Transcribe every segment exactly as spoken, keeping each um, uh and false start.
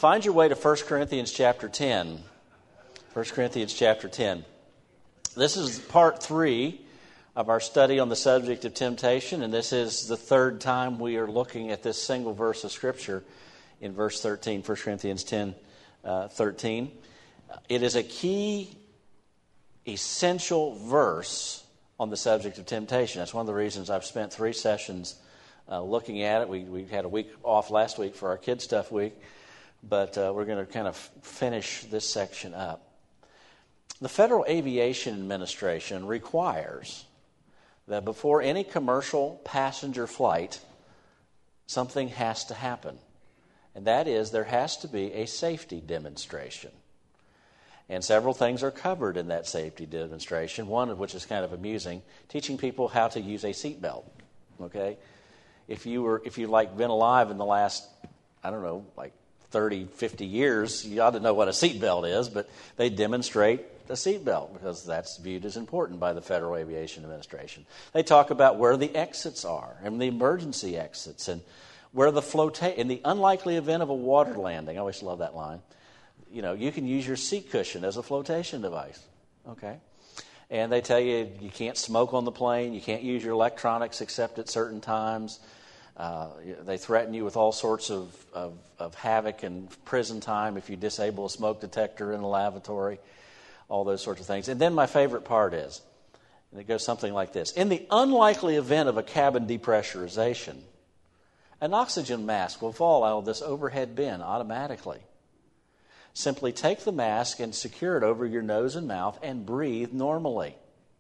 Find your way to First Corinthians chapter ten. First Corinthians chapter ten. This is part three of our study on the subject of temptation, and this is the third time we are looking at this single verse of Scripture in verse thirteen, First Corinthians ten, uh, thirteen. It is a key, essential verse on the subject of temptation. That's one of the reasons I've spent three sessions uh, looking at it. We, we had a week off last week for our Kids Stuff Week, but uh, we're going to kind of finish this section up. The Federal Aviation Administration requires that before any commercial passenger flight, something has to happen. And that is, there has to be a safety demonstration. And several things are covered in that safety demonstration, one of which is kind of amusing, teaching people how to use a seatbelt. Okay? If you were, if you like been alive in the last, I don't know, like thirty, fifty years, you ought to know what a seatbelt is, but they demonstrate a seatbelt because that's viewed as important by the Federal Aviation Administration. They talk about where the exits are and the emergency exits and where the flotation, in the unlikely event of a water landing. I always love that line. You know, you can use your seat cushion as a flotation device. Okay? And they tell you you can't smoke on the plane, you can't use your electronics except at certain times. Uh, they threaten you with all sorts of, of, of havoc and prison time if you disable a smoke detector in the lavatory, all those sorts of things. And then my favorite part is, and it goes something like this. In the unlikely event of a cabin depressurization, an oxygen mask will fall out of this overhead bin automatically. Simply take the mask and secure it over your nose and mouth and breathe normally.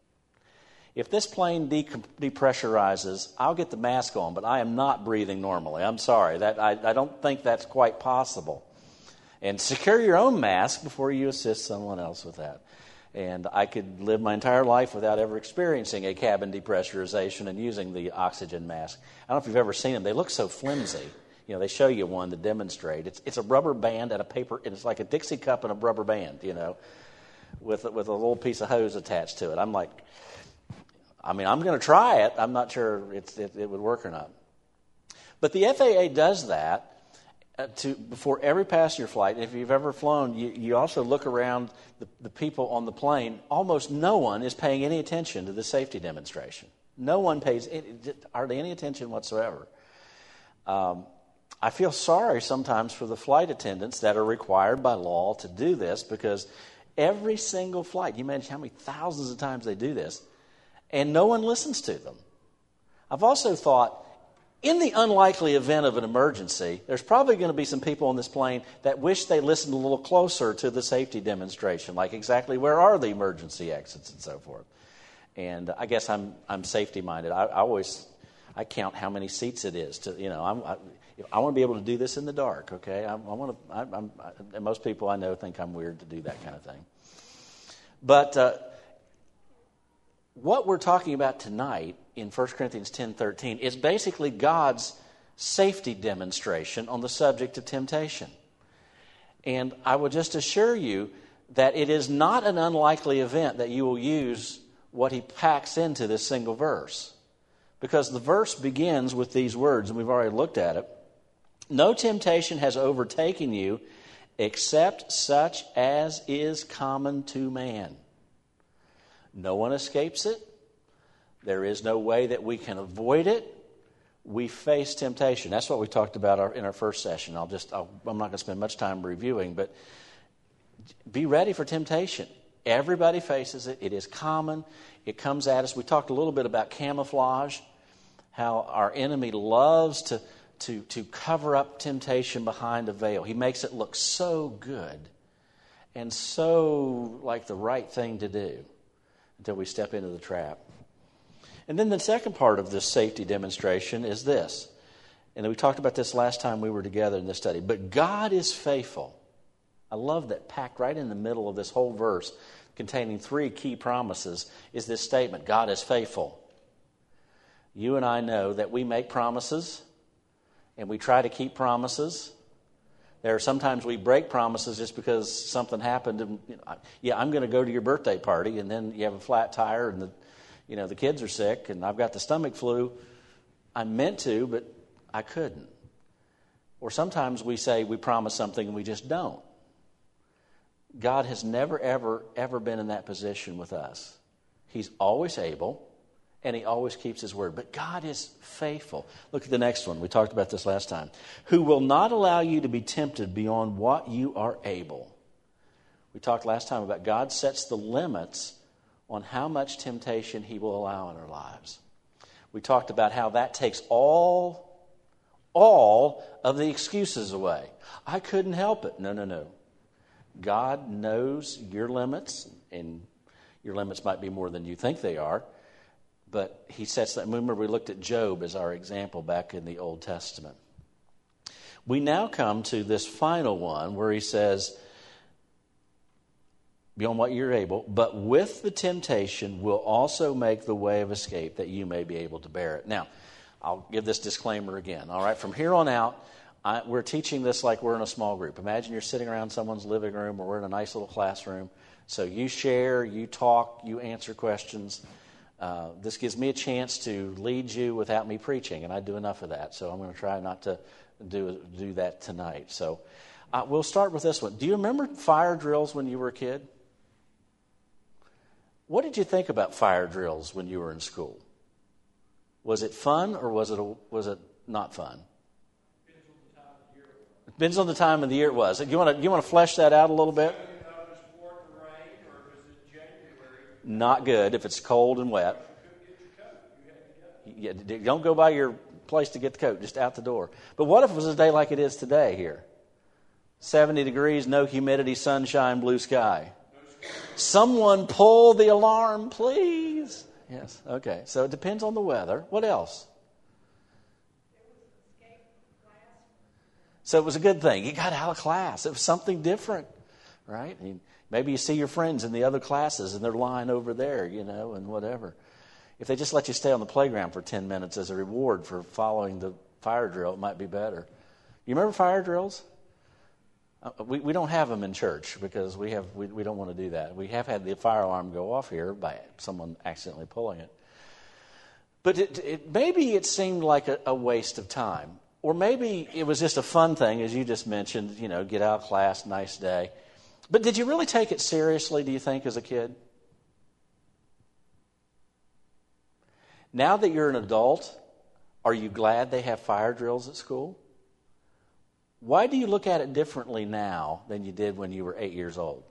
If this plane de- depressurizes, I'll get the mask on, but I am not breathing normally. I'm sorry. That I, I don't think that's quite possible. And secure your own mask before you assist someone else with that. And I could live my entire life without ever experiencing a cabin depressurization and using the oxygen mask. I don't know if you've ever seen them. They look so flimsy. You know, they show you one to demonstrate. It's it's a rubber band and a paper, and it's like a Dixie cup and a rubber band, you know, with with a little piece of hose attached to it. I'm like, I mean, I'm going to try it. I'm not sure it's, it, it would work or not. But the F A A does that uh, to before every passenger flight. If you've ever flown, you, you also look around the, the people on the plane. Almost no one is paying any attention to the safety demonstration. No one pays any, hardly any attention whatsoever. Um, I feel sorry sometimes for the flight attendants that are required by law to do this, because every single flight, you imagine how many thousands of times they do this, and no one listens to them. I've also thought, in the unlikely event of an emergency, there's probably going to be some people on this plane that wish they listened a little closer to the safety demonstration, like exactly where are the emergency exits and so forth. And I guess I'm I'm safety minded. I, I always I count how many seats it is to you know I'm. I, I want to be able to do this in the dark, okay? I, I want to. I, I'm, I, and most people I know think I'm weird to do that kind of thing. But uh, what we're talking about tonight in First Corinthians ten thirteen is basically God's safety demonstration on the subject of temptation. And I will just assure you that it is not an unlikely event that you will use what he packs into this single verse, because the verse begins with these words, and we've already looked at it. No temptation has overtaken you except such as is common to man. No one escapes it. There is no way that we can avoid it. We face temptation. That's what we talked about our, in our first session. I'll just, I'll, I'm not going to spend much time reviewing, but be ready for temptation. Everybody faces it. It is common. It comes at us. We talked a little bit about camouflage, how our enemy loves to To, to cover up temptation behind a veil. He makes it look so good and so like the right thing to do until we step into the trap. And then the second part of this safety demonstration is this. And we talked about this last time we were together in this study. But God is faithful. I love that packed right in the middle of this whole verse, containing three key promises, is this statement: God is faithful. You and I know that we make promises, and we try to keep promises. There are sometimes we break promises just because something happened. And, you know, yeah, I'm going to go to your birthday party, and then you have a flat tire, and the, you know, the kids are sick, and I've got the stomach flu. I meant to, but I couldn't. Or sometimes we say we promise something and we just don't. God has never, ever, ever been in that position with us. He's always able, and he always keeps his word. But God is faithful. Look at the next one. We talked about this last time. Who will not allow you to be tempted beyond what you are able. We talked last time about God sets the limits on how much temptation he will allow in our lives. We talked about how that takes all all of the excuses away. I couldn't help it. No, no, no. God knows your limits, and your limits might be more than you think they are, but he sets that. Remember, we looked at Job as our example back in the Old Testament. We now come to this final one where he says, beyond what you're able, but with the temptation will also make the way of escape that you may be able to bear it. Now, I'll give this disclaimer again. All right, from here on out, I, we're teaching this like we're in a small group. Imagine you're sitting around someone's living room, or we're in a nice little classroom. So you share, you talk, you answer questions. Uh, this gives me a chance to lead you without me preaching, and I do enough of that. So I'm going to try not to do do that tonight. So uh, we'll start with this one. Do you remember fire drills when you were a kid? What did you think about fire drills when you were in school? Was it fun, or was it a, was it not fun? Depends on the time of the year it was. You want to you want to flesh that out a little bit? Not good if it's cold and wet. Yeah, don't go by your place to get the coat, just out the door. But what if it was a day like it is today here? seventy degrees, no humidity, sunshine, blue sky. Someone pull the alarm, please. Yes, okay. So it depends on the weather. What else? So it was a good thing. You got out of class. It was something different, right? I mean, maybe you see your friends in the other classes and they're lying over there, you know, and whatever. If they just let you stay on the playground for ten minutes as a reward for following the fire drill, it might be better. You remember fire drills? Uh, we, we don't have them in church because we have we, we don't want to do that. We have had the fire alarm go off here by someone accidentally pulling it. But it, it, maybe it seemed like a, a waste of time. Or maybe it was just a fun thing, as you just mentioned, you know, get out of class, nice day. But did you really take it seriously, do you think, as a kid? Now that you're an adult, are you glad they have fire drills at school? Why do you look at it differently now than you did when you were eight years old?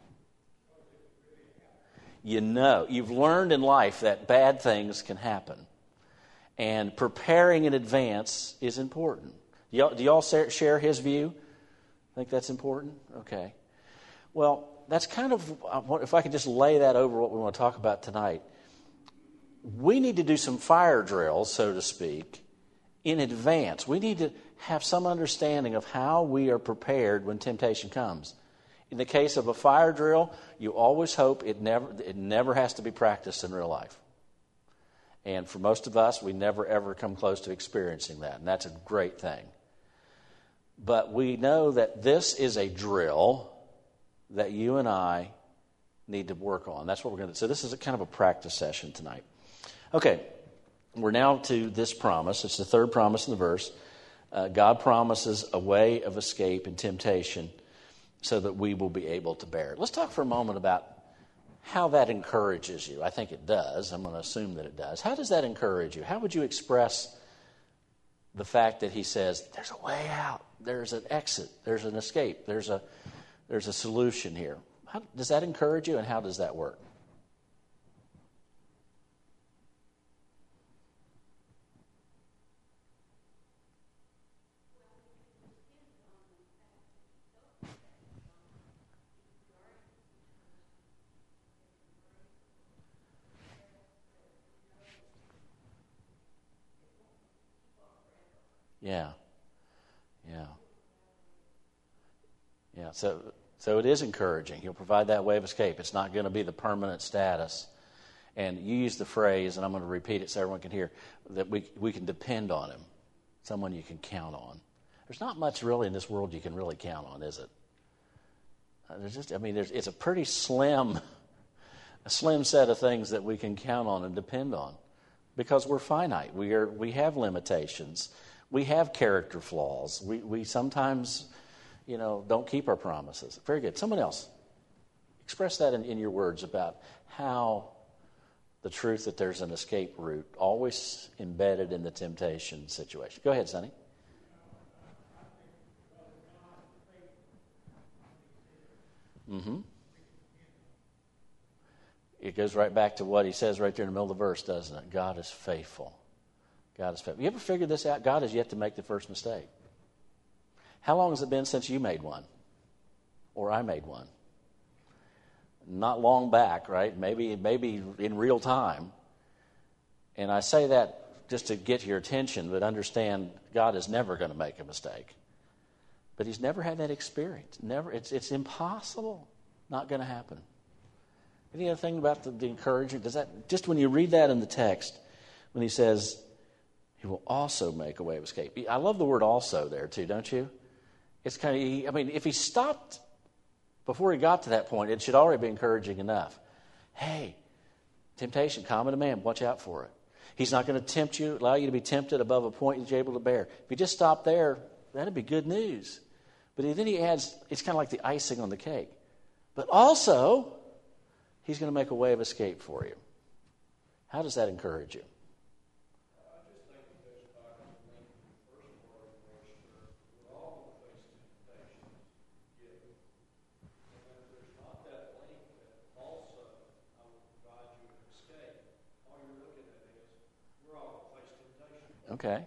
You know, you've learned in life that bad things can happen. And preparing in advance is important. Do y'all, do y'all share his view? Think that's important? Okay. Well, that's kind of, if I could just lay that over what we want to talk about tonight. We need to do some fire drills, so to speak, in advance. We need to have some understanding of how we are prepared when temptation comes. In the case of a fire drill, you always hope it never it never has to be practiced in real life. And for most of us, we never ever come close to experiencing that, and that's a great thing. But we know that this is a drill that you and I need to work on. That's what we're going to do. So this is a kind of a practice session tonight. Okay, we're now to this promise. It's the third promise in the verse. Uh, God promises a way of escape in temptation so that we will be able to bear it. Let's talk for a moment about how that encourages you. I think it does. I'm going to assume that it does. How does that encourage you? How would you express the fact that he says, there's a way out, there's an exit, there's an escape, there's a there's a solution here? How, does that encourage you, and how does that work? Yeah, yeah, yeah. So, so it is encouraging. He'll provide that way of escape. It's not going to be the permanent status. And you use the phrase, and I'm going to repeat it so everyone can hear, that we we can depend on him, someone you can count on. There's not much really in this world you can really count on, is it? Uh, there's just, I mean, there's it's a pretty slim, a slim set of things that we can count on and depend on, because we're finite. We are we have limitations. we have character flaws. We we sometimes, you know, don't keep our promises. Very good. Someone else. Express that in, in your words about how the truth that there's an escape route always embedded in the temptation situation. Go ahead, Sonny. Mm-hmm. It goes right back to what he says right there in the middle of the verse, doesn't it? God is faithful. God is faithful. You ever figured this out? God has yet to make the first mistake. How long has it been since you made one? Or I made one? Not long back, right? Maybe, maybe in real time. And I say that just to get your attention, but understand God is never going to make a mistake. But he's never had that experience. Never. It's it's impossible. Not going to happen. Any other thing about the, the encouragement? Does that just when you read that in the text, when he says he will also make a way of escape? I love the word "also" there too, don't you? It's kind of. I mean, if he stopped before he got to that point, it should already be encouraging enough. Hey, temptation, common to man. Watch out for it. He's not going to tempt you, allow you to be tempted above a point that you're able to bear. If you just stop there, that'd be good news. But then he adds, it's kind of like the icing on the cake. But also, he's going to make a way of escape for you. How does that encourage you? Okay.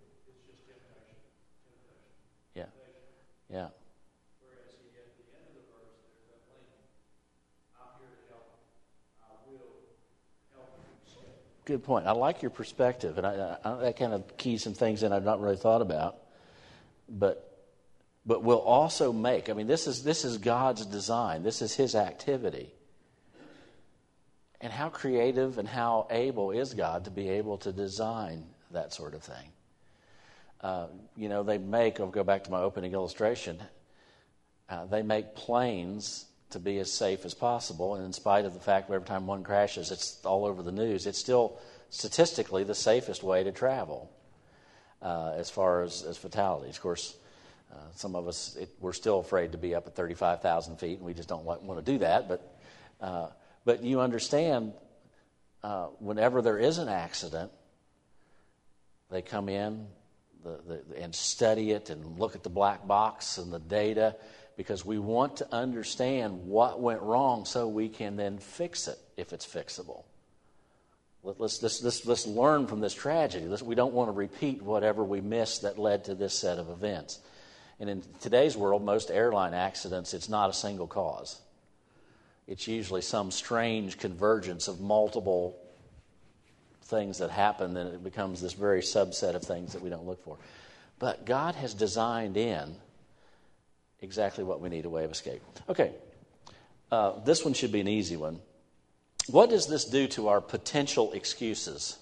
Yeah. Yeah. Whereas he, at the end of the verse, there's that link. I'm here to help. I will help you. Good point. I like your perspective, and I, I, that kind of keys some things in I've not really thought about. But but we'll also make. I mean, this is this is God's design. This is His activity. And how creative and how able is God to be able to design that sort of thing? Uh, you know, they make, I'll go back to my opening illustration, uh, they make planes to be as safe as possible, and in spite of the fact that every time one crashes, it's all over the news, it's still statistically the safest way to travel uh, as far as, as fatalities. Of course, uh, some of us, it, we're still afraid to be up at thirty-five thousand feet, and we just don't like, want to do that, but, uh, but you understand, uh, whenever there is an accident, they come in, The, the, and study it and look at the black box and the data, because we want to understand what went wrong so we can then fix it if it's fixable. Let, let's, let's, let's, let's learn from this tragedy. Let's, we don't want to repeat whatever we missed that led to this set of events. And in today's world, most airline accidents, it's not a single cause. It's usually some strange convergence of multiple things that happen, then it becomes this very subset of things that we don't look for. But God has designed in exactly what we need, a way of escape. Okay, uh, this one should be an easy one. What does this do to our potential excuses?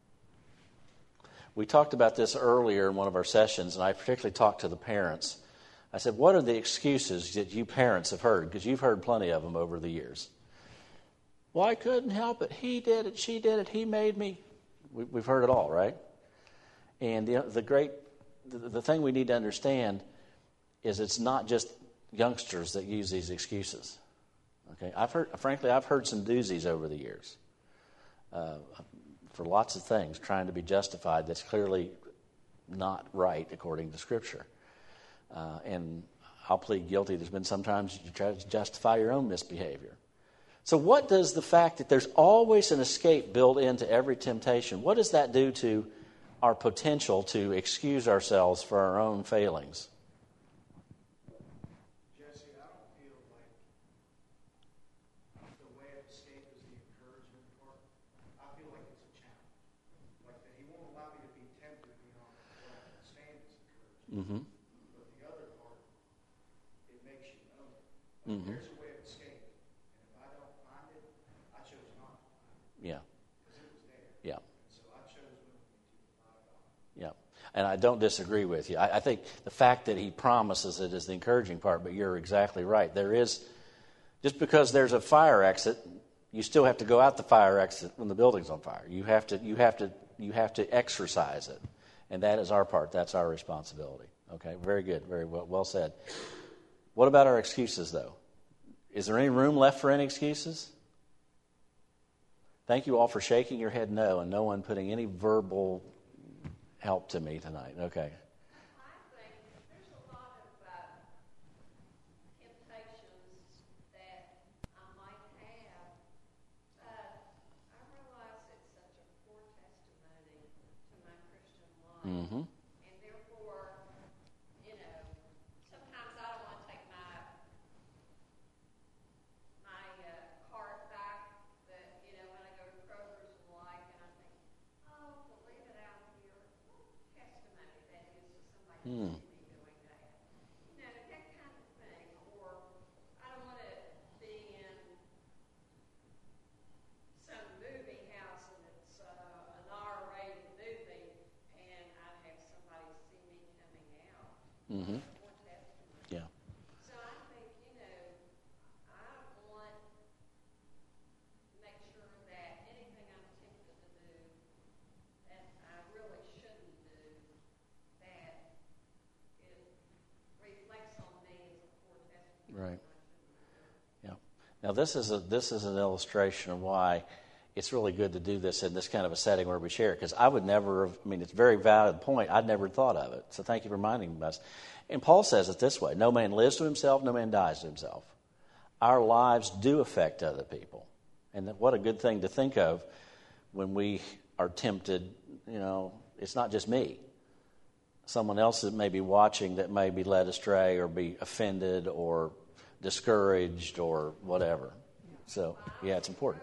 We talked about this earlier in one of our sessions, and I particularly talked to the parents. I said, what are the excuses that you parents have heard? Because you've heard plenty of them over the years. Well, I couldn't help it. He did it. She did it. He made me. We, we've heard it all, right? And the, the great, the, the thing we need to understand is it's not just youngsters that use these excuses. Okay, I've heard, frankly, I've heard some doozies over the years uh, for lots of things, trying to be justified that's clearly not right according to Scripture. Uh, and I'll plead guilty. There's been sometimes you try to justify your own misbehavior. So what does the fact that there's always an escape built into every temptation, what does that do to our potential to excuse ourselves for our own failings? Jesse, I don't feel like the way of escape is the encouragement part. I feel like it's a challenge. Like that he won't allow me to be tempted beyond what I can stand as encouragement. Mm-hmm. But the other part, it makes you know. Like mm-hmm. There's a way of escape. Yeah. Yeah. Yeah. And I don't disagree with you. I, I think the fact that he promises it is the encouraging part, but you're exactly right. There is, just because there's a fire exit, you still have to go out the fire exit when the building's on fire. You have to, you have to, you have to exercise it. And that is our part. That's our responsibility. Okay, very good. Very well, well said. What about our excuses, though? Is there any room left for any excuses? Thank you all for shaking your head no and no one putting any verbal help to me tonight. Okay. Mm-hmm. And therefore, you know, sometimes I don't want to take my my uh, card back. That you know, when I go to Kroger's and the like, and I think, oh, we'll leave it out here. Testimony that is to somebody Mm. who's me doing that. You know, that kind of thing. Or I don't want to be in some movie house and it's uh, an R-rated movie. Mm-hmm. Yeah. So I think, you know, I want to make sure that anything I'm tempted to do that I really shouldn't do, that it reflects on me as a poor testimony. Right. Yeah. Now this is a this is an illustration of why it's really good to do this in this kind of a setting where we share it, because I would never have, I mean, it's a very valid point. I'd never thought of it. So thank you for reminding us. And Paul says it this way: no man lives to himself, no man dies to himself. Our lives do affect other people. And what a good thing to think of when we are tempted. You know, it's not just me. Someone else that may be watching that may be led astray or be offended or discouraged or whatever. So, yeah, it's important.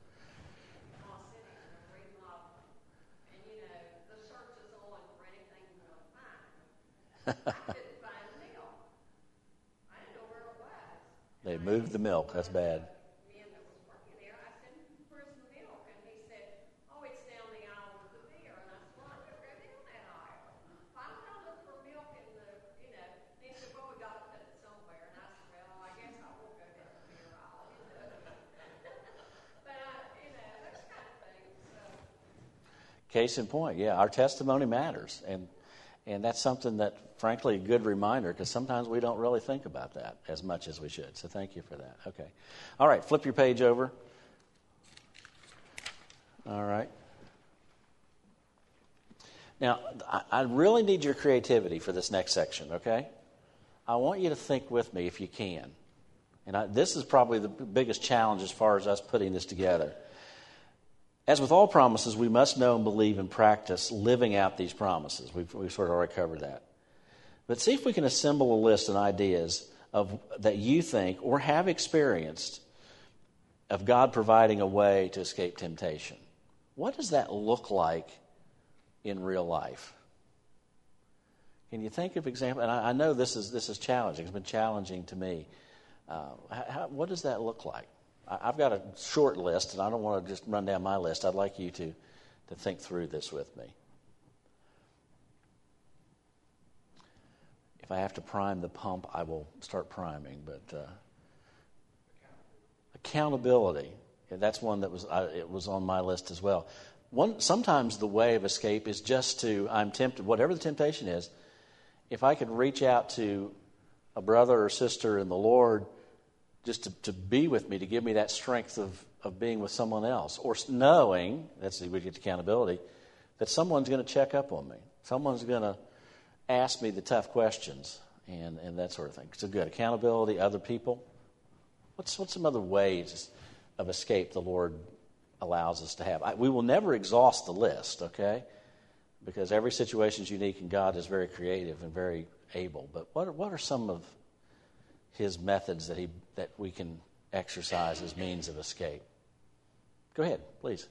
I couldn't find milk. I didn't know where it was. They moved the milk. That's bad. The man that was working there, I said, where's the milk? And he said, oh, it's down the aisle with the beer. And I said, well, I could go down that aisle. Why would I look for milk in the, you know? And he said, well, we got to put it somewhere. And I said, well, I guess I will go down the beer aisle, you know. But, I, you know, those kind of things. So. Case in point, yeah, our testimony matters. And And that's something that, frankly, a good reminder, because sometimes we don't really think about that as much as we should. So thank you for that. Okay. All right, flip your page over. All right. Now, I really need your creativity for this next section, okay? I want you to think with me if you can. And I, this is probably the biggest challenge as far as us putting this together. As with all promises, we must know and believe and practice living out these promises. We've, we've sort of already covered that. But see if we can assemble a list and ideas of that you think or have experienced of God providing a way to escape temptation. What does that look like in real life? Can you think of examples? And I, I know this is this is challenging. It's been challenging to me. Uh, how, what does that look like? I've got a short list, and I don't want to just run down my list. I'd like you to, to think through this with me. If I have to prime the pump, I will start priming. But uh, accountability, yeah, that's one that was uh, it was on my list as well. One sometimes the way of escape is just to, I'm tempted, whatever the temptation is, if I could reach out to a brother or sister in the Lord just to, to be with me, to give me that strength of, of being with someone else, or knowing, that's we get to accountability, that someone's going to check up on me. Someone's going to ask me the tough questions and, and that sort of thing. So good. Accountability, other people. What's, what's some other ways of escape the Lord allows us to have? I, we will never exhaust the list, okay? Because every situation is unique and God is very creative and very able. But what are, what are some of His methods that he that we can exercise as means of escape? Go ahead, please.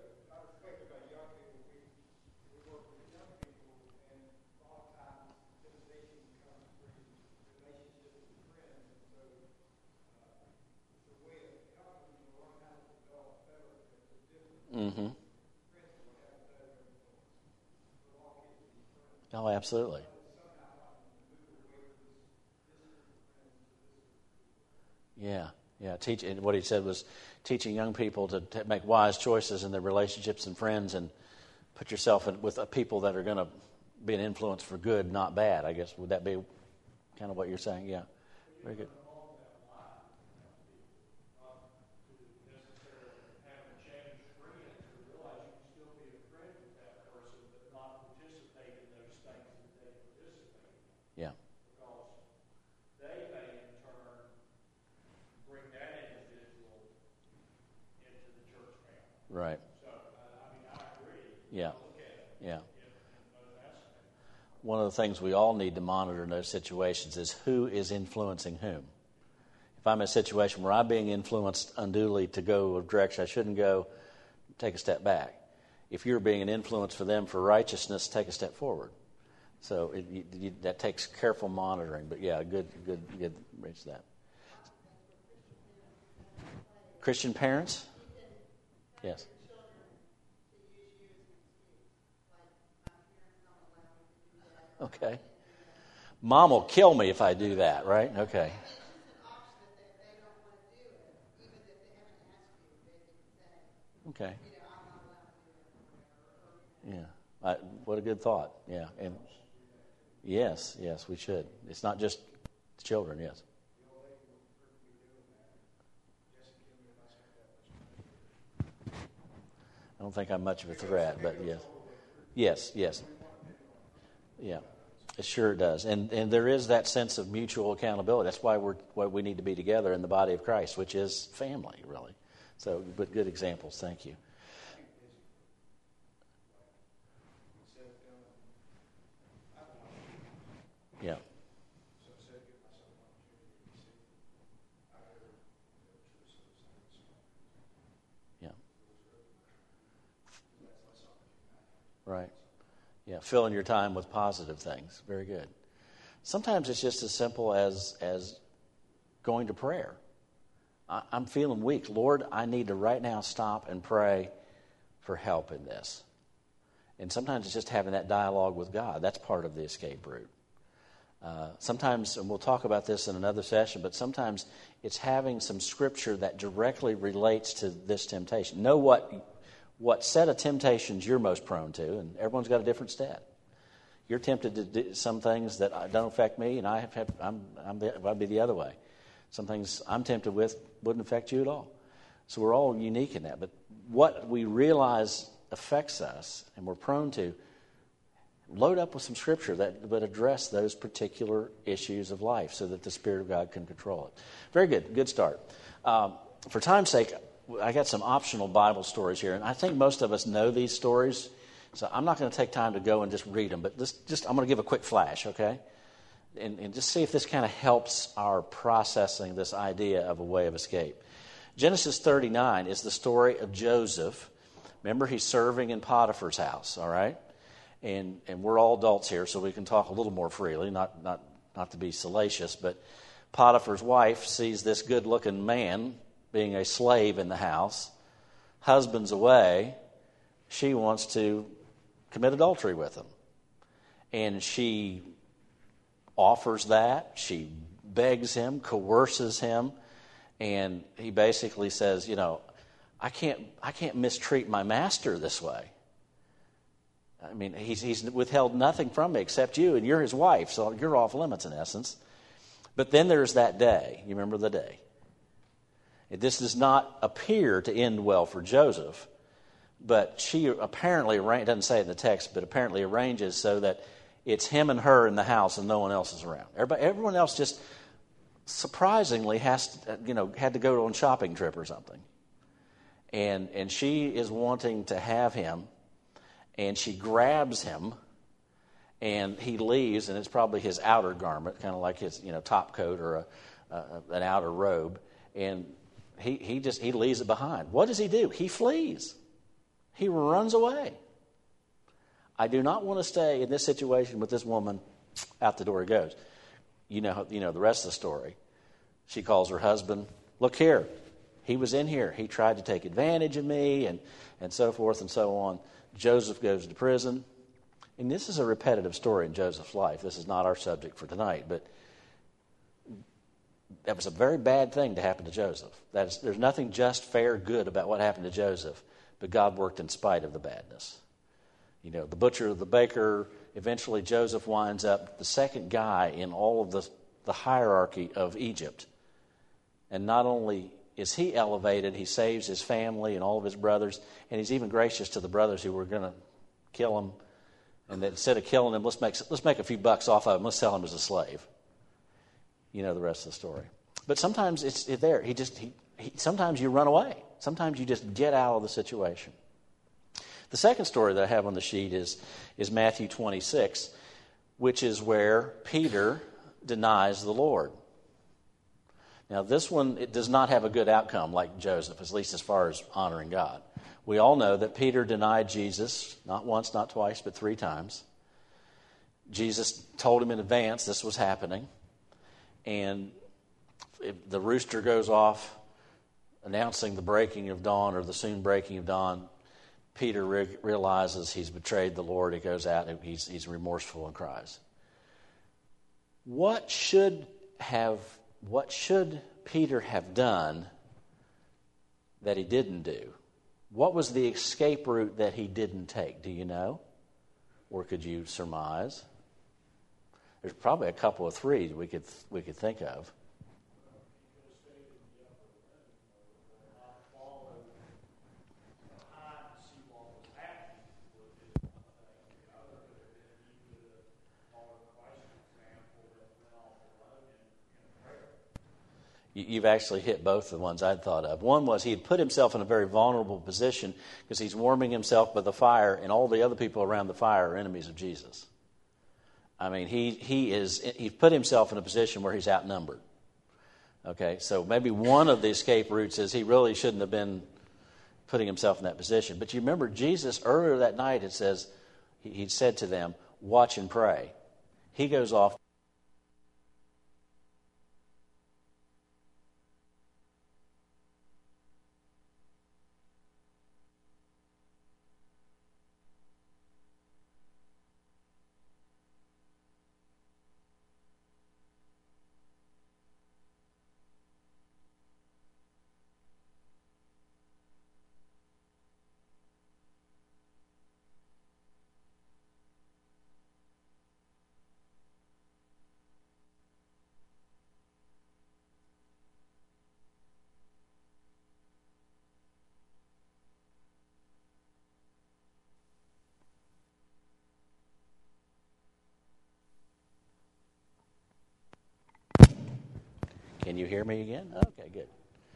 Mm-hmm. Oh, absolutely. Yeah, yeah. Teach, and what he said was teaching young people to, to make wise choices in their relationships and friends, and put yourself in, with people that are going to be an influence for good, not bad, I guess. Would that be kind of what you're saying? Yeah. Very good. Yeah. Because they may in turn bring that individual into the church family. Right. So, uh, I mean, I agree. Yeah. Look at it Yeah. in, in both aspects. One of the things we all need to monitor in those situations is who is influencing whom. If I'm in a situation where I'm being influenced unduly to go a direction I shouldn't go, take a step back. If you're being an influence for them for righteousness, take a step forward. So it, you, you, that takes careful monitoring. But yeah, good, good, good. Reach that. Christian parents? Yes. Okay. Mom will kill me if I do that, right? Okay. Okay. Yeah. I, what a good thought. Yeah. And yes, yes, we should. It's not just children, yes. I don't think I'm much of a threat, but yes. Yes, yes. Yeah. It sure does. And and there is that sense of mutual accountability. That's why we're why we need to be together in the body of Christ, which is family, really. So, but good examples. Thank you. Yeah. Yeah. Right. Yeah, filling your time with positive things. Very good. Sometimes it's just as simple as as going to prayer. I, I'm feeling weak. Lord, I need to right now stop and pray for help in this. And sometimes it's just having that dialogue with God. That's part of the escape route. Uh, sometimes, and we'll talk about this in another session, but sometimes it's having some scripture that directly relates to this temptation. Know what what set of temptations you're most prone to, and everyone's got a different set. You're tempted to do some things that don't affect me, and I have, have I'm, I'm the, I'd be the other way. Some things I'm tempted with wouldn't affect you at all. So we're all unique in that. But what we realize affects us, and we're prone to, load up with some scripture that would address those particular issues of life so that the Spirit of God can control it. Very good. Good start. Um, for time's sake, I got some optional Bible stories here, and I think most of us know these stories, so I'm not going to take time to go and just read them, but just, just I'm going to give a quick flash, okay? And, and just see if this kind of helps our processing this idea of a way of escape. Genesis thirty-nine is the story of Joseph. Remember, he's serving in Potiphar's house, all right? And and we're all adults here, so we can talk a little more freely, not not not to be salacious, but Potiphar's wife sees this good-looking man being a slave in the house. Husband's away. She wants to commit adultery with him. And she offers that. She begs him, coerces him, and he basically says, you know, I can't I can't mistreat my master this way. I mean, he's, he's withheld nothing from me except you, and you're his wife, so you're off limits in essence. But then there's that day. You remember the day. This does not appear to end well for Joseph, but she apparently, doesn't say it in the text, but apparently arranges so that it's him and her in the house and no one else is around. Everybody, everyone else just surprisingly has to, you know, had to go on a shopping trip or something. And and she is wanting to have him, and she grabs him, and he leaves, and it's probably his outer garment, kind of like his, you know, top coat or a, a, an outer robe, and he he just he leaves it behind. What does he do? He flees. He runs away. I do not want to stay in this situation with this woman. Out the door he goes. You know, you know the rest of the story. She calls her husband. Look here. He was in here. He tried to take advantage of me, and, and so forth and so on. Joseph goes to prison. And this is a repetitive story in Joseph's life. This is not our subject for tonight, but that was a very bad thing to happen to Joseph. That is, there's nothing just, fair, good about what happened to Joseph, but God worked in spite of the badness. You know, the butcher, the baker, eventually Joseph winds up the second guy in all of the, the hierarchy of Egypt. And not only is he elevated, he saves his family and all of his brothers, and he's even gracious to the brothers who were going to kill him. And that instead of killing him, let's make let's make a few bucks off of him. Let's sell him as a slave. You know the rest of the story. But sometimes it's there. He just he, he sometimes you run away. Sometimes you just get out of the situation. The second story that I have on the sheet is is Matthew twenty-six, which is where Peter denies the Lord. Now, this one, it does not have a good outcome like Joseph, at least as far as honoring God. We all know that Peter denied Jesus, not once, not twice, but three times. Jesus told him in advance this was happening. And if the rooster goes off announcing the breaking of dawn or the soon breaking of dawn, Peter re- realizes he's betrayed the Lord. He goes out and he's, he's remorseful and cries. What should have, what should Peter have done that he didn't do? What was the escape route that he didn't take? Do you know? Or could you surmise? There's probably a couple of three we could we could think of. You've actually hit both the ones I'd thought of. One was he had put himself in a very vulnerable position because he's warming himself by the fire, and all the other people around the fire are enemies of Jesus. I mean, he he is he's put himself in a position where he's outnumbered. Okay, so maybe one of the escape routes is he really shouldn't have been putting himself in that position. But you remember Jesus earlier that night, it says, he, he said to them, watch and pray. He goes off. Can you hear me again? Okay, good.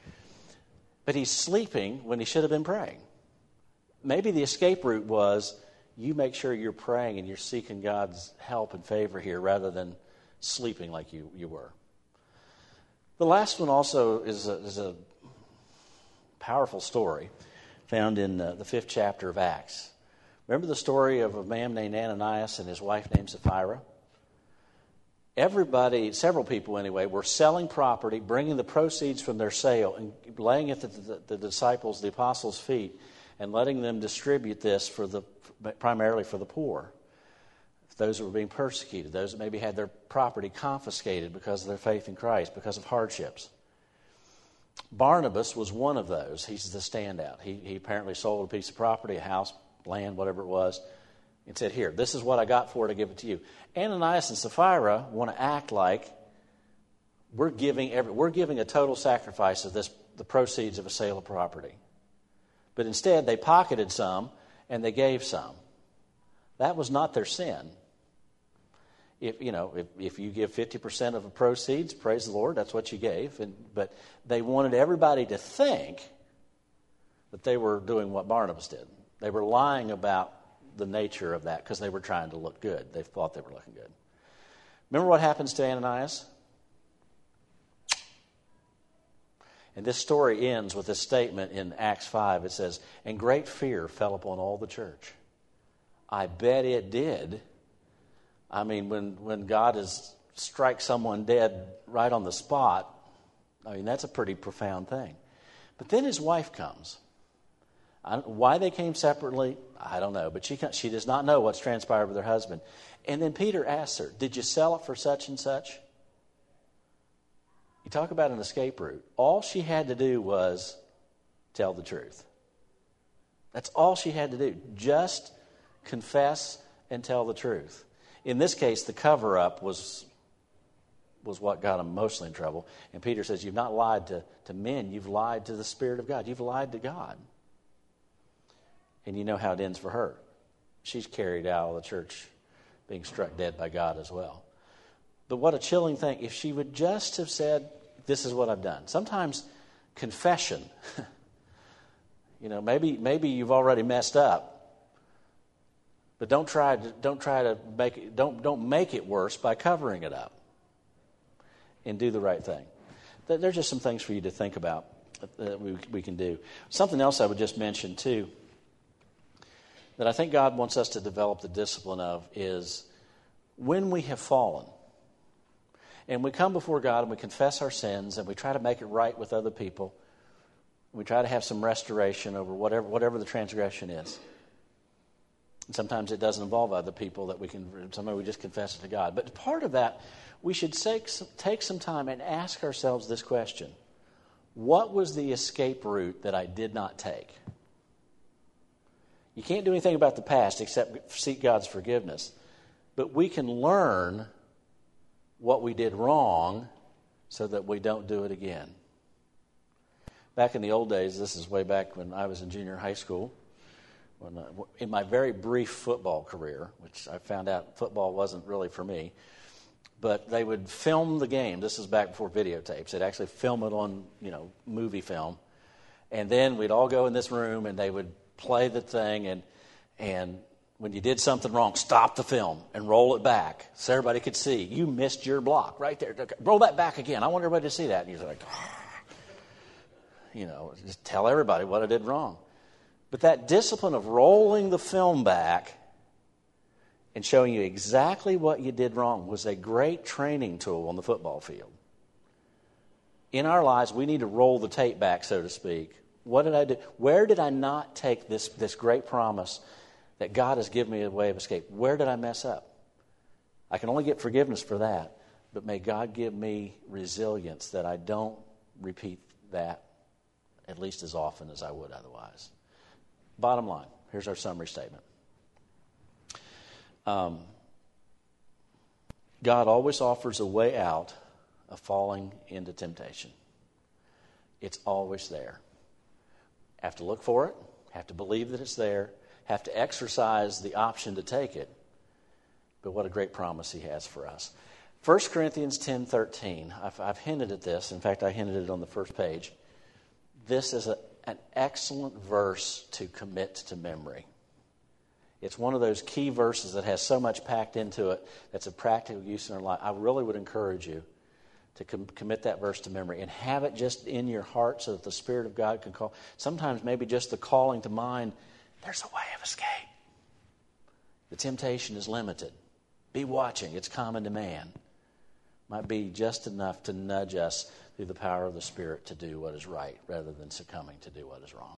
But he's sleeping when he should have been praying. Maybe the escape route was you make sure you're praying and you're seeking God's help and favor here rather than sleeping like you, you were. The last one also is a, is a powerful story found in uh, the fifth chapter of Acts. Remember the story of a man named Ananias and his wife named Sapphira? Everybody, several people anyway, were selling property, bringing the proceeds from their sale and laying it at the, the disciples, the apostles' feet, and letting them distribute this for the primarily for the poor, those that were being persecuted, those that maybe had their property confiscated because of their faith in Christ, because of hardships. Barnabas was one of those. He's the standout. He, he apparently sold a piece of property, a house, land, whatever it was, and said, here, this is what I got for it, I give it to you. Ananias and Sapphira want to act like we're giving every, we're giving a total sacrifice of this, the proceeds of a sale of property. But instead, they pocketed some and they gave some. That was not their sin. If you know, if, if you give fifty percent of the proceeds, praise the Lord, that's what you gave. And, but they wanted everybody to think that they were doing what Barnabas did. They were lying about the nature of that because they were trying to look good. They thought they were looking good. Remember what happens to Ananias? And this story ends with this statement in Acts five. It says, and great fear fell upon all the church. I bet it did. I mean, when, when God is strikes someone dead right on the spot, I mean, that's a pretty profound thing. But then his wife comes. I don't, why they came separately, I don't know. But she she does not know what's transpired with her husband. And then Peter asks her, did you sell it for such and such? You talk about an escape route. All she had to do was tell the truth. That's all she had to do. Just confess and tell the truth. In this case, the cover-up was, was what got him mostly in trouble. And Peter says, you've not lied to, to men, you've lied to the Spirit of God. You've lied to God. And you know how it ends for her. She's carried out of the church being struck dead by God as well. But what a chilling thing. If she would just have said, this is what I've done. Sometimes confession, you know, maybe maybe you've already messed up. But don't try to don't try to make it don't don't make it worse by covering it up. And do the right thing. There's just some things for you to think about that we we can do. Something else I would just mention too, that I think God wants us to develop the discipline of is when we have fallen and we come before God and we confess our sins and we try to make it right with other people, we try to have some restoration over whatever whatever the transgression is. And sometimes it doesn't involve other people that we can, sometimes we just confess it to God. But part of that, we should take some, take some time and ask ourselves this question. What was the escape route that I did not take? You can't do anything about the past except seek God's forgiveness. But we can learn what we did wrong so that we don't do it again. Back in the old days, this is way back when I was in junior high school, when I, in my very brief football career, which I found out football wasn't really for me, but they would film the game. This is back before videotapes. They'd actually film it on, you know, movie film. And then we'd all go in this room and they would play the thing, and and when you did something wrong, stop the film and roll it back so everybody could see. You missed your block right there. Roll that back again. I want everybody to see that. And you're like, you know, just tell everybody what I did wrong. But that discipline of rolling the film back and showing you exactly what you did wrong was a great training tool on the football field. In our lives, we need to roll the tape back, so to speak. What did I do? Where did I not take this, this great promise that God has given me a way of escape? Where did I mess up? I can only get forgiveness for that, but may God give me resilience that I don't repeat that at least as often as I would otherwise. Bottom line, here's our summary statement. Um, God always offers a way out of falling into temptation. It's always there. Have to look for it, have to believe that it's there, have to exercise the option to take it. But what a great promise he has for us. First Corinthians ten thirteen, I've, I've hinted at this. In fact, I hinted at it on the first page. This is a, an excellent verse to commit to memory. It's one of those key verses that has so much packed into it that's a practical use in our life. I really would encourage you to com- commit that verse to memory and have it just in your heart so that the Spirit of God can call. Sometimes maybe just the calling to mind, there's a way of escape. The temptation is limited. Be watching. It's common to man. Might be just enough to nudge us through the power of the Spirit to do what is right rather than succumbing to do what is wrong.